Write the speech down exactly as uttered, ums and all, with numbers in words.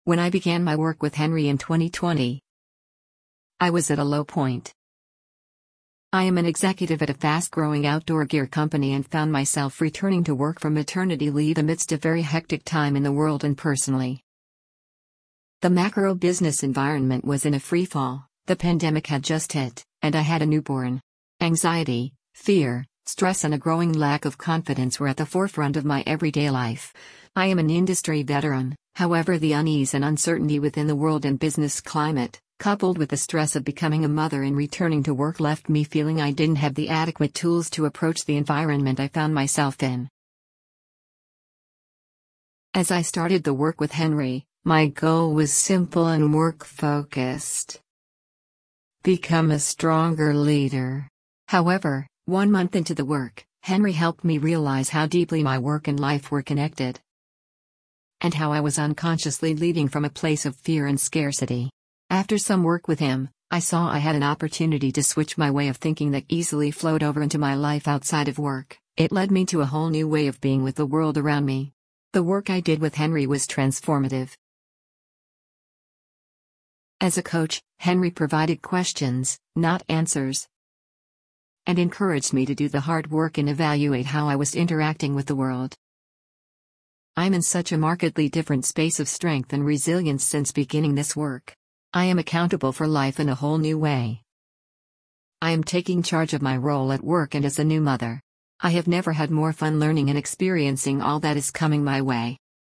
When I began my work with Henry in twenty twenty, I was at a low point. I am an executive at a fast-growing outdoor gear company and found myself returning to work from maternity leave amidst a very hectic time in the world and personally. The macro business environment was in a freefall, the pandemic had just hit, and I had a newborn. Anxiety, fear, stress and a growing lack of confidence were at the forefront of my everyday life. I am an industry veteran, however the unease and uncertainty within the world and business climate, coupled with the stress of becoming a mother and returning to work left me feeling I didn't have the adequate tools to approach the environment I found myself in. As I started the work with Henry, my goal was simple and work-focused. Become a stronger leader. However, one month into the work, Henry helped me realize how deeply my work and life were connected, and how I was unconsciously leading from a place of fear and scarcity. After some work with him, I saw I had an opportunity to switch my way of thinking that easily flowed over into my life outside of work. It led me to a whole new way of being with the world around me. The work I did with Henry was transformative. As a coach, Henry provided questions, not answers, and encouraged me to do the hard work and evaluate how I was interacting with the world. I'm in such a markedly different space of strength and resilience since beginning this work. I am accountable for life in a whole new way. I am taking charge of my role at work and as a new mother. I have never had more fun learning and experiencing all that is coming my way.